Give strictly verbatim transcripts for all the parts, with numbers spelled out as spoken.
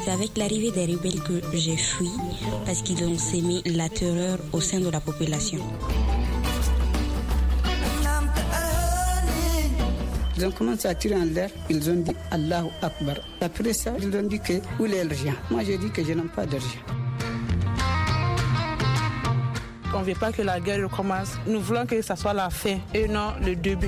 C'est avec l'arrivée des rebelles que j'ai fui parce qu'ils ont sémé la terreur au sein de la population. Ils ont commencé à tirer en l'air, ils ont dit Allahu Akbar. Après ça, ils ont dit que où est l'argent? Moi j'ai dit que je n'ai pas d'argent. On ne veut pas que la guerre recommence. Nous voulons que ça soit la fin et non le début.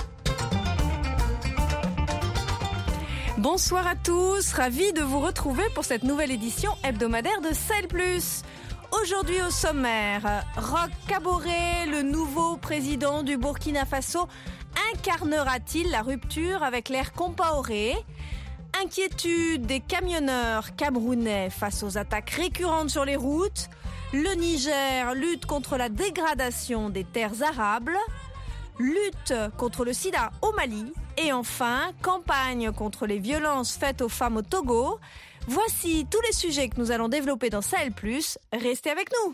Bonsoir à tous, ravi de vous retrouver pour cette nouvelle édition hebdomadaire de Sahel Plus. Aujourd'hui au sommaire, Roch Kaboré, le nouveau président du Burkina Faso, incarnera-t-il la rupture avec l'ère Compaoré ? Inquiétude des camionneurs camerounais face aux attaques récurrentes sur les routes. Le Niger lutte contre la dégradation des terres arables. Lutte contre le sida au Mali. Et enfin, campagne contre les violences faites aux femmes au Togo. Voici tous les sujets que nous allons développer dans Sahel Plus. Restez avec nous.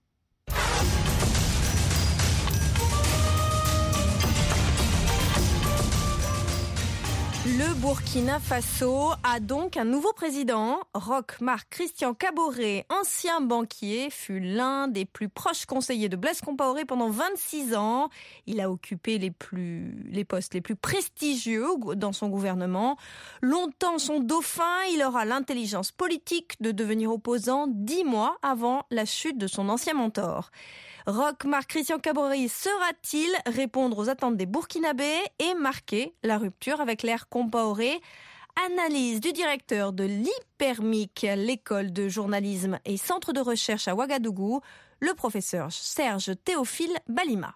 Le Burkina Faso a donc un nouveau président. Roch Marc Christian Kaboré, ancien banquier, fut l'un des plus proches conseillers de Blaise Compaoré pendant vingt-six ans. Il a occupé les, plus, les postes les plus prestigieux dans son gouvernement. Longtemps son dauphin, il aura l'intelligence politique de devenir opposant dix mois avant la chute de son ancien mentor. Roch Marc Christian Kaboré saura-t-il répondre aux attentes des Burkinabés et marquer la rupture avec l'ère Compaoré? Analyse du directeur de l'I P E R M I C, l'école de journalisme et centre de recherche à Ouagadougou, le professeur Serge Théophile Balima.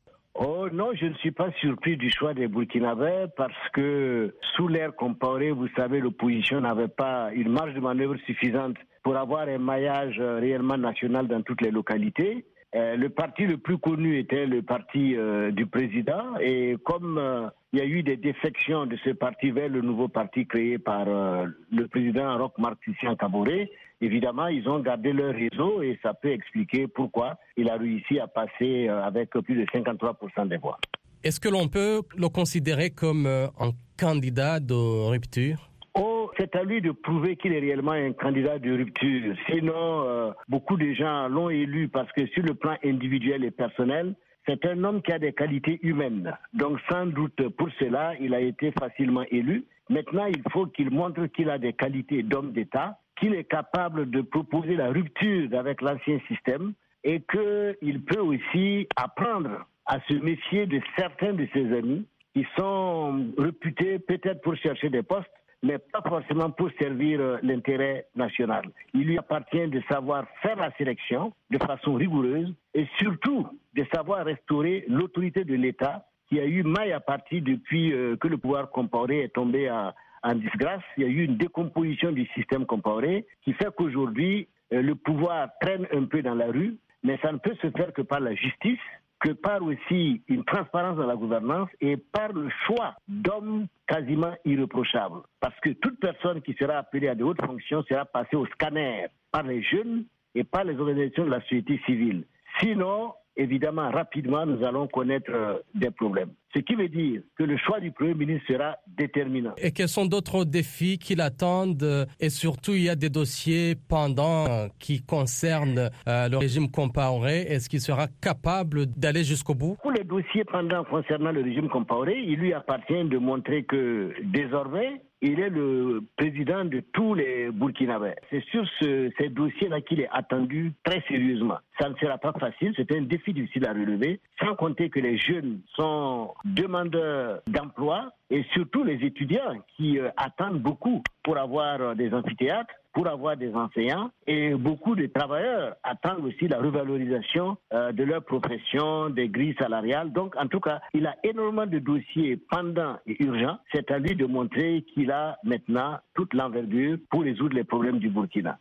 Oh non, je ne suis pas surpris du choix des Burkinabés parce que sous l'ère Compaoré, vous savez, l'opposition n'avait pas une marge de manœuvre suffisante pour avoir un maillage réellement national dans toutes les localités. Euh, le parti le plus connu était le parti euh, du président et comme euh, il y a eu des défections de ce parti vers le nouveau parti créé par euh, le président Roch Marc Christian Kaboré, évidemment ils ont gardé leur réseau et ça peut expliquer pourquoi il a réussi à passer euh, avec plus de cinquante-trois pour cent des voix. Est-ce que l'on peut le considérer comme euh, un candidat de rupture ? Oh, c'est à lui de prouver qu'il est réellement un candidat de rupture. Sinon, euh, beaucoup de gens l'ont élu parce que sur le plan individuel et personnel, c'est un homme qui a des qualités humaines. Donc sans doute pour cela, il a été facilement élu. Maintenant, il faut qu'il montre qu'il a des qualités d'homme d'État, qu'il est capable de proposer la rupture avec l'ancien système et qu'il peut aussi apprendre à se méfier de certains de ses amis qui sont réputés peut-être pour chercher des postes, mais pas forcément pour servir euh, l'intérêt national. Il lui appartient de savoir faire la sélection de façon rigoureuse et surtout de savoir restaurer l'autorité de l'État qui a eu maille à partie depuis euh, que le pouvoir Compaoré est tombé à, en disgrâce. Il y a eu une décomposition du système Compaoré qui fait qu'aujourd'hui, euh, le pouvoir traîne un peu dans la rue, mais ça ne peut se faire que par la justice, que par aussi une transparence dans la gouvernance et par le choix d'hommes quasiment irréprochables. Parce que toute personne qui sera appelée à de hautes fonctions sera passée au scanner par les jeunes et par les organisations de la société civile. Sinon, évidemment, rapidement, nous allons connaître euh, des problèmes. Ce qui veut dire que le choix du Premier ministre sera déterminant. Et quels sont d'autres défis qui l'attendent? Et surtout, il y a des dossiers pendants qui concernent euh, le régime Compaoré. Est-ce qu'il sera capable d'aller jusqu'au bout? Pour les dossiers pendants concernant le régime Compaoré, il lui appartient de montrer que désormais, il est le président de tous les Burkinabés. C'est sur ce, ces dossiers-là qu'il est attendu très sérieusement. Ça ne sera pas facile, c'est un défi difficile à relever, sans compter que les jeunes sont demandeurs d'emploi et surtout les étudiants qui euh, attendent beaucoup pour avoir euh, des amphithéâtres, pour avoir des enseignants et beaucoup de travailleurs attendent aussi la revalorisation euh, de leur profession, des grilles salariales. Donc en tout cas, il a énormément de dossiers pendants et urgents. C'est à lui de montrer qu'il a maintenant toute l'envergure pour résoudre les problèmes du Burkina.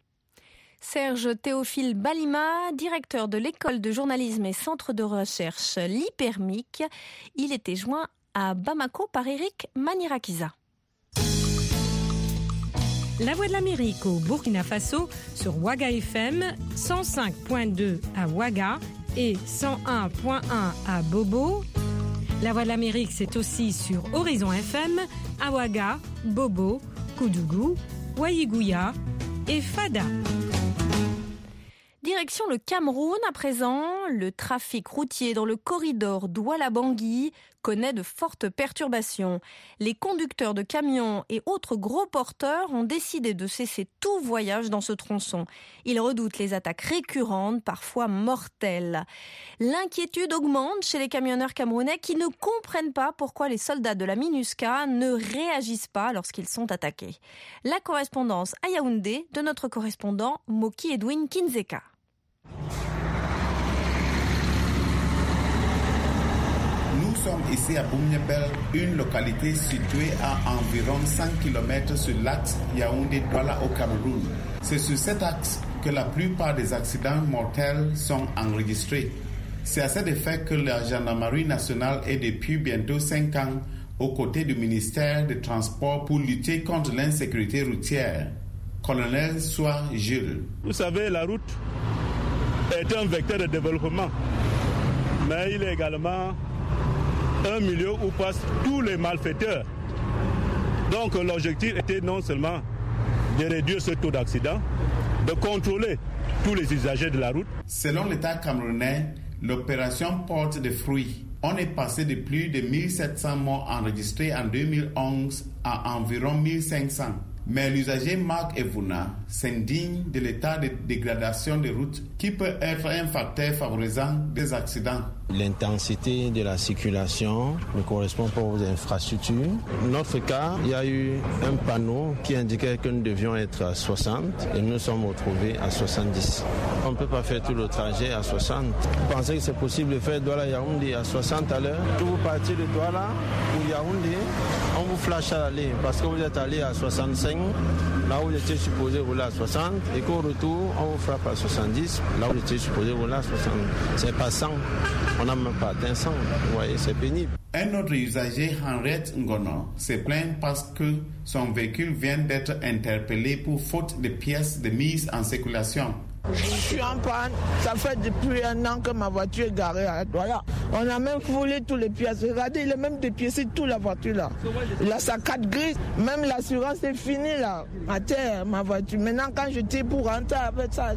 Serge Théophile Balima, directeur de l'école de journalisme et centre de recherche l'I P E R M I C. Il était joint à Bamako par Eric Manirakiza. La Voix de l'Amérique au Burkina Faso sur Ouaga F M, cent cinq virgule deux à Ouaga et cent un virgule un à Bobo. La Voix de l'Amérique, c'est aussi sur Horizon F M, à Ouaga, Bobo, Koudougou, Ouaïgouya, et Fada. Direction le Cameroun à présent. Le trafic routier dans le corridor Douala-Bangui connaît de fortes perturbations. Les conducteurs de camions et autres gros porteurs ont décidé de cesser tout voyage dans ce tronçon. Ils redoutent les attaques récurrentes, parfois mortelles. L'inquiétude augmente chez les camionneurs camerounais qui ne comprennent pas pourquoi les soldats de la MINUSCA ne réagissent pas lorsqu'ils sont attaqués. La correspondance à Yaoundé de notre correspondant Moki Edwin Kinzeka. Nous sommes ici à Boumniebel, une localité située à environ cent kilomètres sur l'axe Yaoundé-Douala au Cameroun. C'est sur cet axe que la plupart des accidents mortels sont enregistrés. C'est à cet effet que la gendarmerie nationale est depuis bientôt cinq ans aux côtés du ministère des Transports pour lutter contre l'insécurité routière. Colonel Soa Jules. Vous savez, la route est un vecteur de développement, mais il est également un milieu où passent tous les malfaiteurs. Donc l'objectif était non seulement de réduire ce taux d'accident, de contrôler tous les usagers de la route. Selon l'État camerounais, l'opération porte des fruits. On est passé de plus de mille sept cents morts enregistrés en deux mille onze à environ mille cinq cents. Mais l'usager Marc Evuna s'indigne de l'état de dégradation des routes qui peut être un facteur favorisant des accidents. L'intensité de la circulation ne correspond pas aux infrastructures. Dans notre cas, il y a eu un panneau qui indiquait que nous devions être à soixante et nous sommes retrouvés à soixante-dix. On ne peut pas faire tout le trajet à soixante. Vous pensez que c'est possible de faire Douala-Yaoundé à soixante à l'heure? Que vous partez de Douala ou Yaoundé, on vous flash à l'aller parce que vous êtes allé à soixante-cinq, là où vous étiez supposé rouler à soixante, et qu'au retour, on vous frappe à soixante-dix, là où vous étiez supposé rouler à soixante. C'est pas cent. On n'a même pas atteint cent. Vous voyez, c'est pénible. Un autre usager, Henriette Ngono, se plaint parce que son véhicule vient d'être interpellé pour faute de pièces de mise en circulation. Je suis en panne. Ça fait depuis un an que ma voiture est garée à Douala. On a même volé tous les pièces. Regardez, il est même dépiécé toute la voiture là. Il a sa carte grise. Même l'assurance est finie là. À terre, ma voiture. Maintenant, quand je tire pour rentrer avec ça,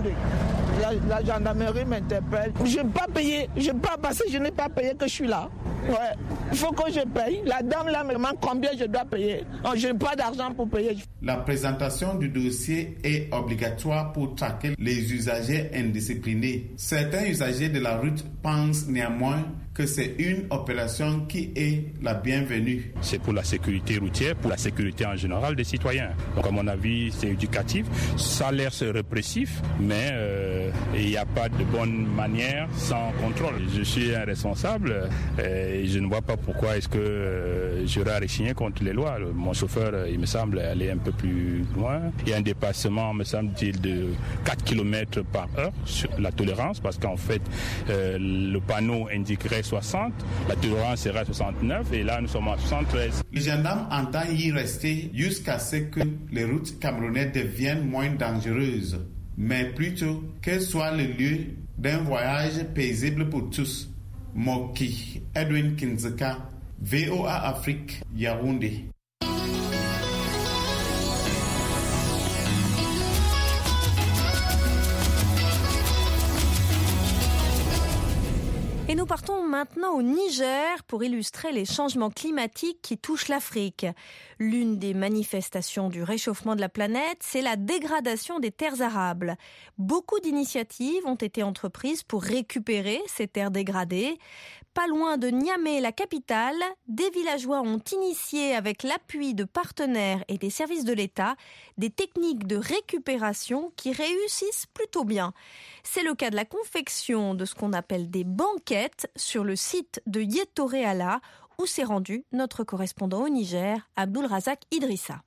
la, la gendarmerie m'interpelle. Je n'ai pas payé. Je n'ai pas passé. Je n'ai pas payé que je suis là. Ouais. Il faut que je paye. La dame là me demande combien je dois payer. Oh, je n'ai pas d'argent pour payer. La présentation du dossier est obligatoire pour traquer les usagers indisciplinés. Certains usagers de la route pensent néanmoins que c'est une opération qui est la bienvenue. C'est pour la sécurité routière, pour la sécurité en général des citoyens. Donc à mon avis, c'est éducatif. Ça a l'air répressif, mais euh, il n'y a pas de bonne manière sans contrôle. Je suis un responsable et je ne vois pas pourquoi est-ce que euh, j'aurais à rechigner contre les lois. Mon chauffeur, il me semble, aller un peu plus loin. Il y a un dépassement, me semble-t-il, de quatre kilomètres par heure sur la tolérance, parce qu'en fait, euh, le panneau indiquerait soixante, la tolérance sera soixante-neuf et là nous sommes à soixante-treize. Le gendarme entend y rester jusqu'à ce que les routes camerounaises deviennent moins dangereuses, mais plutôt qu'elles soient le lieu d'un voyage paisible pour tous. Moki Edwin Kinzeka, V O A Afrique, Yaoundé. Et nous partons maintenant au Niger pour illustrer les changements climatiques qui touchent l'Afrique. L'une des manifestations du réchauffement de la planète, c'est la dégradation des terres arables. Beaucoup d'initiatives ont été entreprises pour récupérer ces terres dégradées. Pas loin de Niamey, la capitale, des villageois ont initié, avec l'appui de partenaires et des services de l'État, des techniques de récupération qui réussissent plutôt bien. C'est le cas de la confection de ce qu'on appelle des banquettes sur le site de Yétoré Alla, où s'est rendu notre correspondant au Niger, Abdul Razak Idrissa.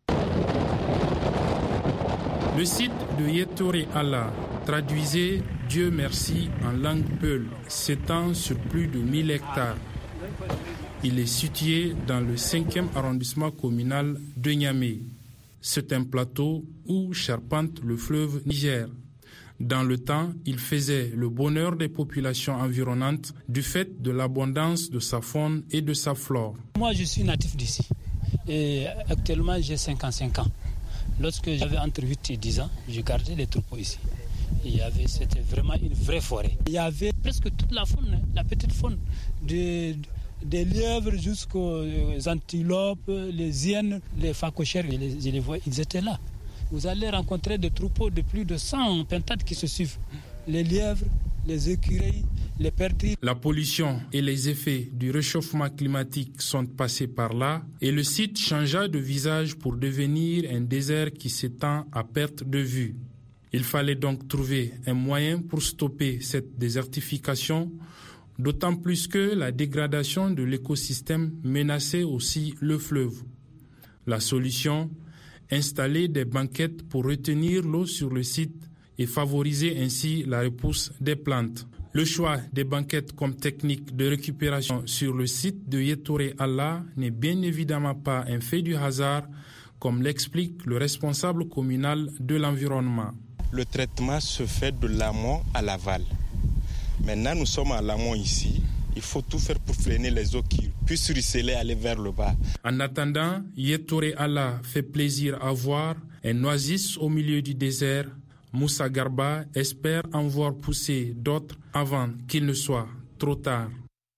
Le site de Yétoré Alla, traduisez Dieu merci en langue peul, s'étend sur plus de mille hectares. Il est situé dans le cinquième arrondissement communal de Niamey. C'est un plateau où charpente le fleuve Niger. Dans le temps, il faisait le bonheur des populations environnantes du fait de l'abondance de sa faune et de sa flore. Moi, je suis natif d'ici et actuellement j'ai cinquante-cinq ans. Lorsque j'avais entre huit et dix ans, je gardais les troupeaux ici. Il y avait, c'était vraiment une vraie forêt. Il y avait presque toute la faune, la petite faune, des, des lièvres jusqu'aux antilopes, les hyènes, les phacochères, et les, les voies, ils étaient là. Vous allez rencontrer des troupeaux de plus de cent pentades qui se suivent. Les lièvres, les écureuils, les perdrix. La pollution et les effets du réchauffement climatique sont passés par là et le site changea de visage pour devenir un désert qui s'étend à perte de vue. Il fallait donc trouver un moyen pour stopper cette désertification, d'autant plus que la dégradation de l'écosystème menaçait aussi le fleuve. La solution, installer des banquettes pour retenir l'eau sur le site et favoriser ainsi la repousse des plantes. Le choix des banquettes comme technique de récupération sur le site de Yetore Allah n'est bien évidemment pas un fait du hasard, comme l'explique le responsable communal de l'environnement. Le traitement se fait de l'amont à l'aval. Maintenant, nous sommes à l'amont ici. Il faut tout faire pour freiner les eaux qui puissent ruisseler, aller vers le bas. En attendant, Yetore Allah fait plaisir à voir un oasis au milieu du désert. Moussa Garba espère en voir pousser d'autres avant qu'il ne soit trop tard.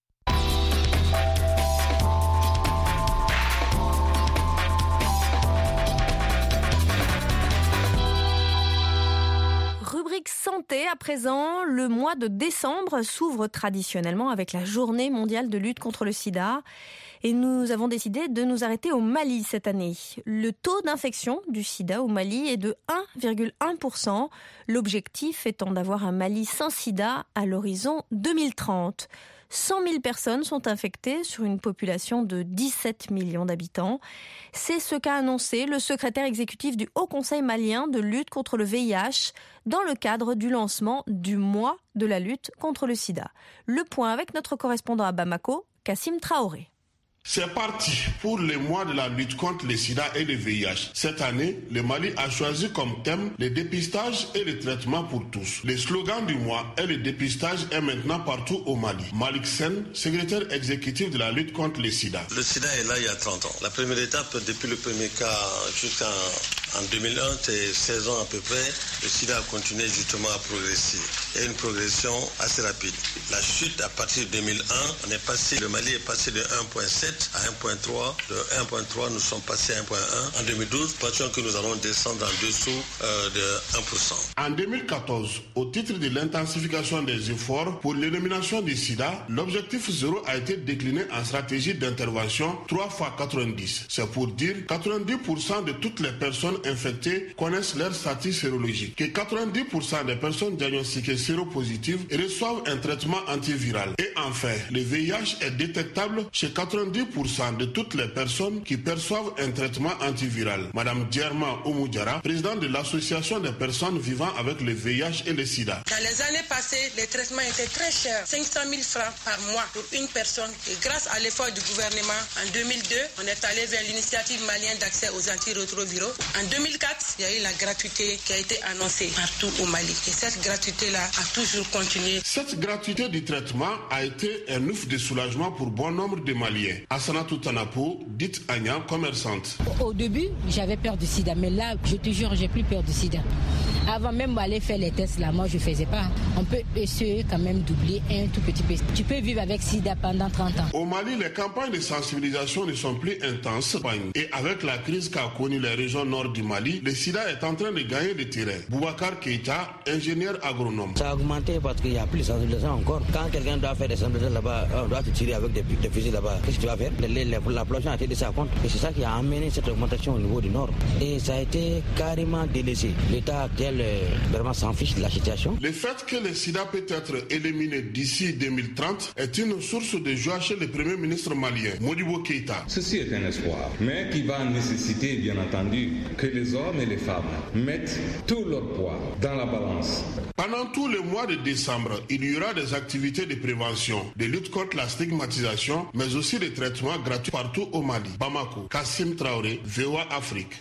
Rubrique santé à présent, le mois de décembre s'ouvre traditionnellement avec la journée mondiale de lutte contre le sida. Et nous avons décidé de nous arrêter au Mali cette année. Le taux d'infection du sida au Mali est de un virgule un pour cent. L'objectif étant d'avoir un Mali sans sida à l'horizon deux mille trente. cent mille personnes sont infectées sur une population de dix-sept millions d'habitants. C'est ce qu'a annoncé le secrétaire exécutif du Haut Conseil malien de lutte contre le V I H dans le cadre du lancement du mois de la lutte contre le sida. Le point avec notre correspondant à Bamako, Kassim Traoré. C'est parti pour le mois de la lutte contre le sida et le V I H. Cette année, le Mali a choisi comme thème le dépistage et le traitement pour tous. Le slogan du mois est le dépistage est maintenant partout au Mali. Malik Sen, secrétaire exécutif de la lutte contre le sida. Le sida est là il y a trente ans. La première étape, depuis le premier cas jusqu'en en deux mille un, c'est seize ans à peu près, le sida a continué justement à progresser. Et une progression assez rapide. La chute à partir de deux mille un, on est passé, le Mali est passé de un virgule sept à un virgule trois. De un virgule trois, nous sommes passés à un virgule un. En deux mille douze, pensons que nous allons descendre en dessous euh, de un pour cent. En deux mille quatorze, au titre de l'intensification des efforts pour l'élimination du sida, l'objectif zéro a été décliné en stratégie d'intervention trois fois quatre-vingt-dix. C'est pour dire quatre-vingt-dix pour cent de toutes les personnes infectés connaissent leur statut sérologique, que quatre-vingt-dix pour cent des personnes diagnostiquées séropositives reçoivent un traitement antiviral. Et enfin, le V I H est détectable chez quatre-vingt-dix pour cent de toutes les personnes qui perçoivent un traitement antiviral. Madame Djerma Oumoudjara, présidente de l'association des personnes vivant avec le V I H et le sida. Dans les années passées, les traitements étaient très chers, cinq cent mille francs par mois pour une personne. Et grâce à l'effort du gouvernement, en deux mille deux, on est allé vers l'initiative malienne d'accès aux antirétroviraux. En deux mille quatre, il y a eu la gratuité qui a été annoncée partout au Mali. Et cette gratuité-là a toujours continué. Cette gratuité du traitement a été un ouf de soulagement pour bon nombre de Maliens. Assanatou Tanapo, dite Agnan, commerçante. Au début, j'avais peur du sida, mais là, je te jure, j'ai plus peur du sida. Avant même d'aller faire les tests, là, moi, je ne faisais pas. On peut essayer quand même d'oublier un tout petit peu. Tu peux vivre avec sida pendant trente ans. Au Mali, les campagnes de sensibilisation ne sont plus intenses. Et avec la crise qu'a connue les régions nord du Mali, le sida est en train de gagner le terrain. Boubacar Keita, ingénieur agronome. Ça a augmenté parce qu'il n'y a plus de sensibilisation encore. Quand quelqu'un doit faire des sensibilisations là-bas, on doit te tirer avec des, des fusils là-bas. Qu'est-ce que tu vas faire? La population a été laissée à compte. Et c'est ça qui a amené cette augmentation au niveau du nord. Et ça a été carrément délaissé. L'État actuel vraiment s'en fiche de la situation. Le fait que le sida peut être éliminé d'ici deux mille trente est une source de joie chez le Premier ministre malien, Modibo Keita. Ceci est un espoir, mais qui va nécessiter, bien entendu, que les hommes et les femmes mettent tout leur poids dans la balance. Pendant tout le mois de décembre, il y aura des activités de prévention, de lutte contre la stigmatisation, mais aussi des traitements gratuits partout au Mali. Bamako, Kassim Traoré, V O A Afrique.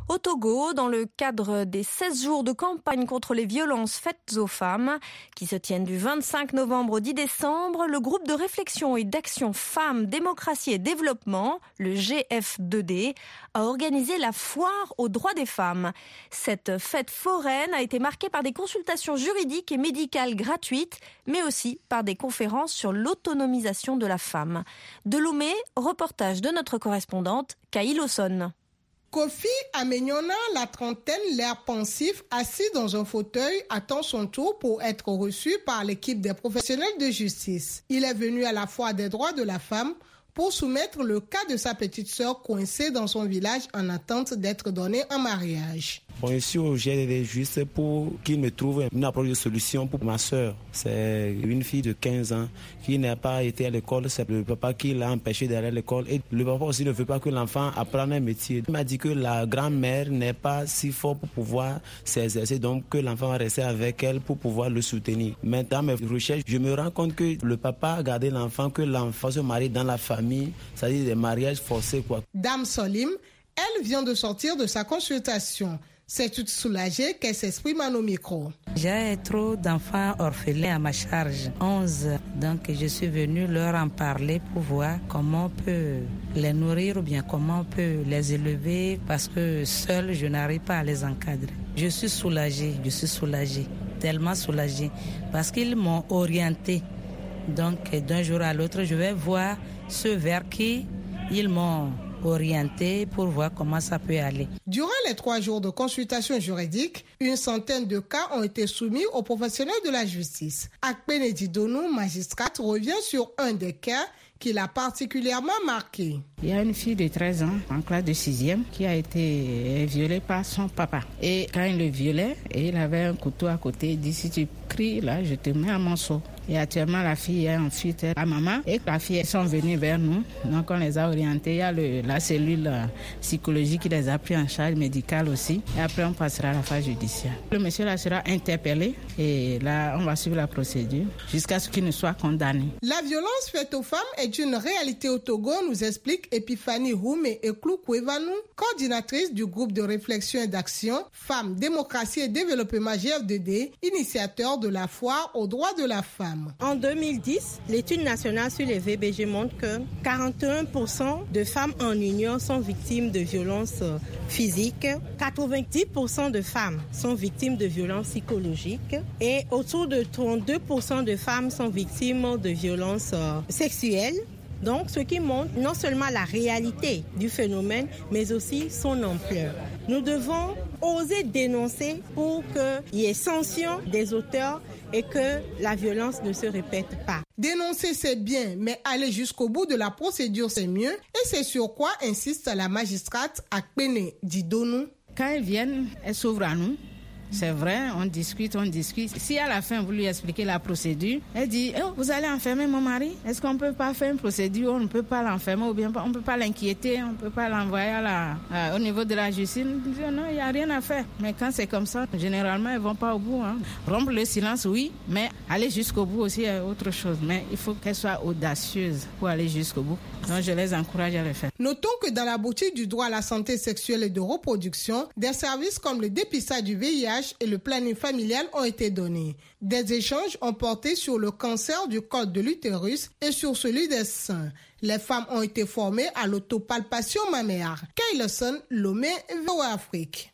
Au Togo, dans le cadre des seize jours de campagne contre les violences faites aux femmes, qui se tiennent du vingt-cinq novembre au dix décembre, le groupe de réflexion et d'action Femmes, Démocratie et Développement, le G F deux D, a organisé la foire aux droits des femmes. Cette fête foraine a été marquée par des consultations juridiques et médicales gratuites, mais aussi par des conférences sur l'autonomisation de la femme. De Lomé, reportage de notre correspondante, Kaï Lawson. Kofi Amenyona, la trentaine, l'air pensif, assis dans un fauteuil, attend son tour pour être reçu par l'équipe des professionnels de justice. Il est venu à la foire des droits de la femme pour soumettre le cas de sa petite sœur coincée dans son village en attente d'être donnée en mariage. Bon, ici, j'ai juste pour qu'il me trouve une approche de solution pour ma sœur. C'est une fille de quinze ans qui n'a pas été à l'école. C'est le papa qui l'a empêché d'aller à l'école. Et le papa aussi ne veut pas que l'enfant apprenne un métier. Il m'a dit que la grand-mère n'est pas si forte pour pouvoir s'exercer, donc que l'enfant va rester avec elle pour pouvoir le soutenir. Mais dans mes recherches, je me rends compte que le papa a gardé l'enfant, que l'enfant se marie dans la famille, c'est-à-dire des mariages forcés, quoi. Dame Solim, elle vient de sortir de sa consultation. C'est toute soulagée qu'elle s'exprime à nos micros. J'ai trop d'enfants orphelins à ma charge, onze. Donc je suis venue leur en parler pour voir comment on peut les nourrir ou bien comment on peut les élever parce que seule je n'arrive pas à les encadrer. Je suis soulagée, je suis soulagée, tellement soulagée parce qu'ils m'ont orientée. Donc d'un jour à l'autre, je vais voir ceux vers qui ils m'ont orienté pour voir comment ça peut aller. Durant les trois jours de consultation juridique, une centaine de cas ont été soumis aux professionnels de la justice. Akpene Didonou, magistrate, revient sur un des cas qui l'a particulièrement marqué. Il y a une fille de treize ans en classe de sixième qui a été violée par son papa. Et quand il le violait, il avait un couteau à côté. Il dit, si tu cries, là, je te mets à morceau. Et actuellement, la fille est en fuite à maman. Et la fille, elles sont venues vers nous. Donc, on les a orientées. Il y a le, la cellule psychologique qui les a pris en charge, médicale aussi. Et après, on passera à la phase judiciaire. Le monsieur là sera interpellé. Et là, on va suivre la procédure jusqu'à ce qu'il ne soit condamné. La violence faite aux femmes est une réalité au Togo, nous explique Epiphanie Houmé Eklou Kouevanou, coordinatrice du groupe de réflexion et d'action Femmes, Démocratie et Développement G F deux D, initiateur de la foire aux droits de la femme. En deux mille dix, l'étude nationale sur les V B G montre que quarante et un pour cent de femmes en union sont victimes de violences physiques, quatre-vingt-dix pour cent de femmes sont victimes de violences psychologiques et autour de trente-deux pour cent de femmes sont victimes de violences sexuelles. Donc, ce qui montre non seulement la réalité du phénomène, mais aussi son ampleur. Nous devons oser dénoncer pour qu'il y ait sanction des auteurs et que la violence ne se répète pas. Dénoncer, c'est bien, mais aller jusqu'au bout de la procédure, c'est mieux. Et c'est sur quoi insiste la magistrate Akpene Didonou. Quand elles viennent, elles s'ouvrent à nous. C'est vrai, on discute, on discute. Si à la fin, vous lui expliquez la procédure, elle dit, oh, vous allez enfermer mon mari? Est-ce qu'on ne peut pas faire une procédure? On ne peut pas l'enfermer ou bien on ne peut pas l'inquiéter, on ne peut pas l'envoyer à la, à, au niveau de la justice? Non, il n'y a rien à faire. Mais quand c'est comme ça, généralement, ils ne vont pas au bout. Hein. Rompre le silence, oui, mais aller jusqu'au bout aussi est autre chose. Mais il faut qu'elle soit audacieuse pour aller jusqu'au bout. Donc, je les encourage à le faire. Notons que dans la boutique du droit à la santé sexuelle et de reproduction, des services comme le dépistage du V I H et le planning familial ont été donnés. Des échanges ont porté sur le cancer du col de l'utérus et sur celui des seins. Les femmes ont été formées à l'autopalpation mammaire. Kaï Lawson, Lomé, V O A Afrique.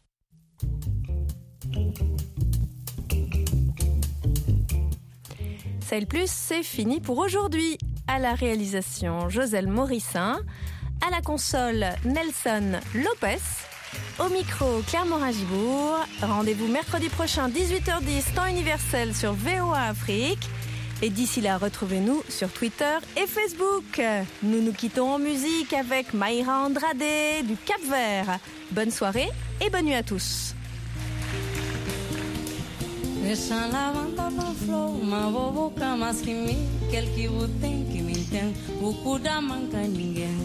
Sahel Plus, c'est fini pour aujourd'hui. À la réalisation, Joselle Morissin. À la console, Nelson Lopez. Au micro, Claire Morin-Gibourg. Rendez-vous mercredi prochain, dix-huit heures dix, temps universel sur V O A Afrique. Et d'ici là, retrouvez-nous sur Twitter et Facebook. Nous nous quittons en musique avec Mayra Andrade du Cap-Vert. Bonne soirée et bonne nuit à tous. Deixa lavanda pra flor, uma boboca mais que mim, aquele que o tem que me entende, o cu da manca ninguém.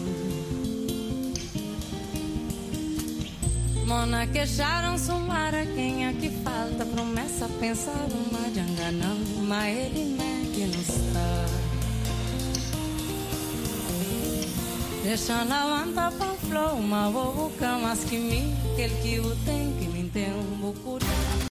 Mona queixaram sumara, quem é que falta? Promessa, pensar uma de enganando, mas ele mete no está. Deixa lavanta pra flor, uma bobuca, mas que me, aquele que o tem, que me tem um bucu.